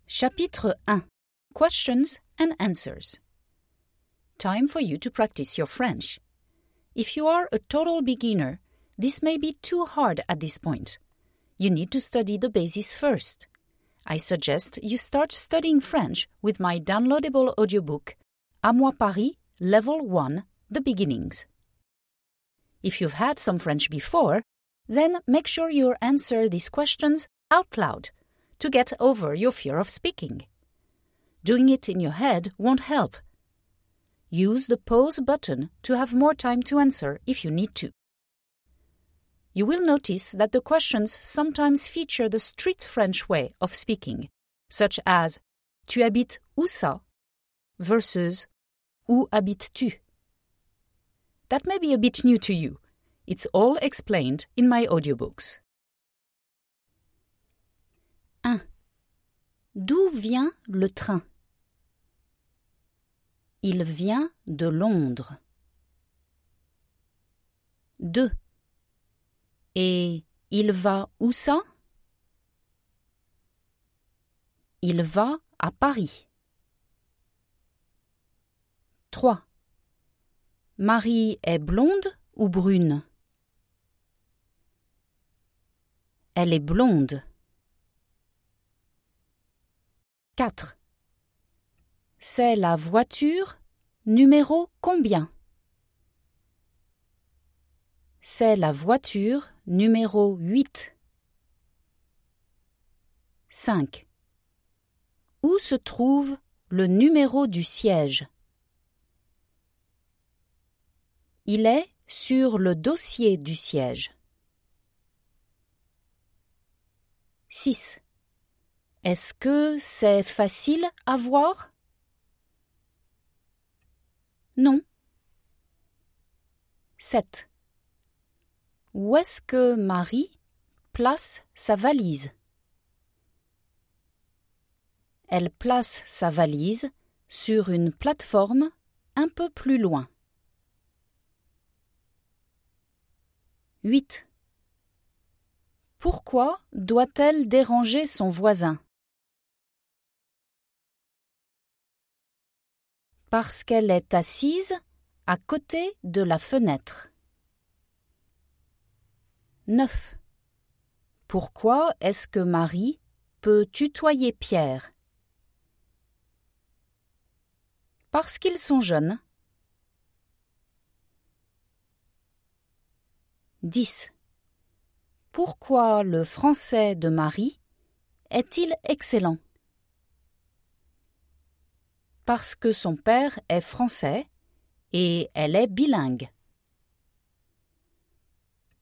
Chapitre 1. Questions and Answers. Time for you to practice your French. If you are a total beginner, this may be too hard at this point. You need to study the basis first. I suggest you start studying French with my downloadable audiobook, À moi Paris, Level 1, The Beginnings. If you've had some French before, then make sure you answer these questions out loud to get over your fear of speaking. Doing it in your head won't help. Use the pause button to have more time to answer if you need to. You will notice that the questions sometimes feature the street French way of speaking, such as « Tu habites où ça ?» versus « Où habites-tu ?» That may be a bit new to you. It's all explained in my audiobooks. 1. D'où vient le train? Il vient de Londres. 2. Et il va où ça? Il va à Paris. 3. Marie est blonde ou brune? Elle est blonde. 4. C'est la voiture numéro combien? C'est la voiture numéro 8. 5. Où se trouve le numéro du siège? Il est sur le dossier du siège. 6. Est-ce que c'est facile à voir? Non. 7. Où est-ce que Marie place sa valise? Elle place sa valise sur une plateforme un peu plus loin. 8. Pourquoi doit-elle déranger son voisin? Parce qu'elle est assise à côté de la fenêtre. 9. Pourquoi est-ce que Marie peut tutoyer Pierre? Parce qu'ils sont jeunes. 10. Pourquoi le français de Marie est-il excellent? Parce que son père est français et elle est bilingue.